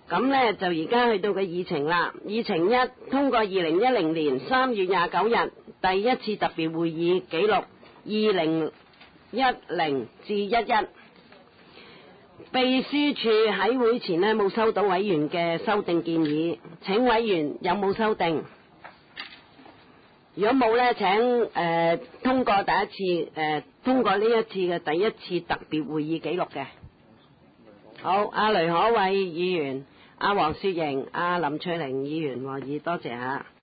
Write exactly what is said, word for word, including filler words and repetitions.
咁呢，就而家去到個議程啦。議程一，通過二零一零年三月廿九日第一次特別會議記錄二零一零至一一。秘書處喺會前呢冇收到委員嘅修訂建議，請委員有冇修訂？如果冇呢，請誒、呃、通過第一次誒、呃、通過呢一次嘅第一次特別會議記錄嘅。好，阿雷可偉議員、阿黃雪瑩、阿林翠玲議員和議，多謝吓。